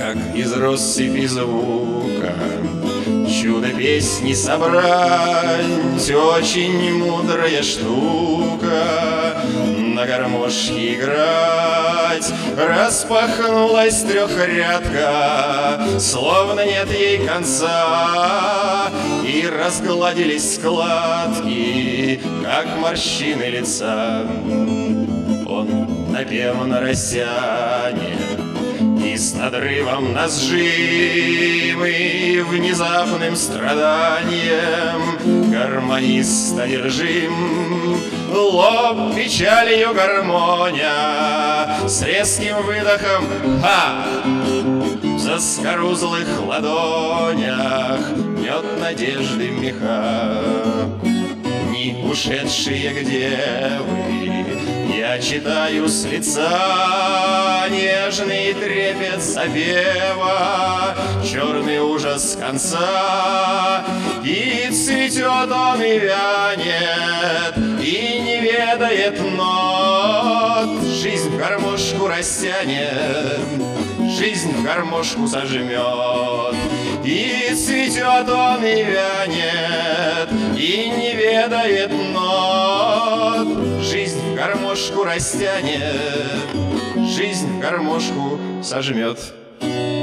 как из россыпи звука чудо песни собрать, очень мудрая штука. На гармошке играть распахнулась трехрядка, словно нет ей конца, и разгладились складки, как морщины лица. Он напевно растянет и с надрывом назжимый внезапным страданием гармонист одержим. Лоб печалью гармония с резким выдохом «Ха!» в заскорузлых ладонях мнет надежды меха. Не ушедшие где вы, я читаю с лица нежный трепет запева, черный ужас конца. И цветет он, и вянет, и не ведает нот. Жизнь в гармошку растянет, жизнь в гармошку сожмет. И цветет он, и вянет, и не ведает нот. Жизнь в гармошку растянет, жизнь в гармошку сожмет.